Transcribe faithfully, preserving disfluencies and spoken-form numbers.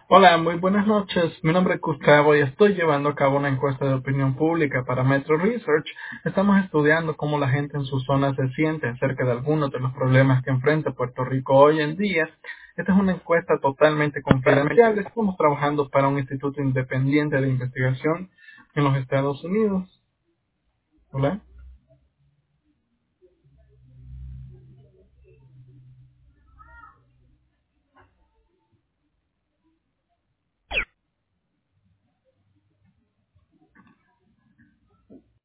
Hola, muy buenas noches. Mi nombre es Gustavo y estoy llevando a cabo una encuesta de opinión pública para Metro Research. Estamos estudiando cómo la gente en su zona se siente acerca de algunos de los problemas que enfrenta Puerto Rico hoy en día. Esta es una encuesta totalmente confidencial. Estamos trabajando para un instituto independiente de investigación en los Estados Unidos. Hola.